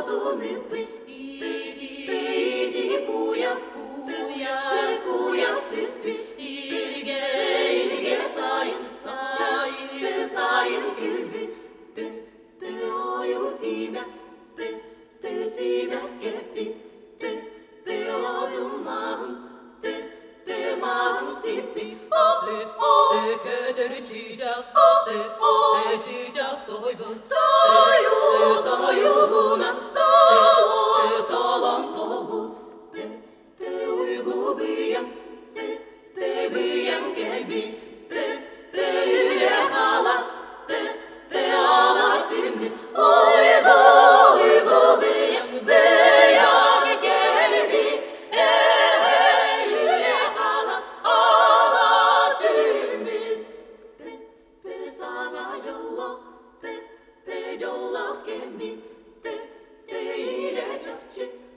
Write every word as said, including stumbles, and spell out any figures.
odunu bi, idi kuyas, kuyas, kuyas tüsbi, ilge, ilge sayın, sayın, sayın gülbü, de, de oyu sime, de, de sime kepi, de, de odum mahım, de, de mahım sipi, de, de keder çiçek, de, de çiçek doybu, doyu, doyuguna, dolu, dolan dolu, de, de uygu büyüyen, de, de büyüyen gelbi, de, de yüle halas, de, de alas ümmi, uygu, uygu büyüyen, büyüyen gelbi, eh, yüle halas, alas ümmi, de, de sana callah, de, de callah gemmi, de, de ile çakçı,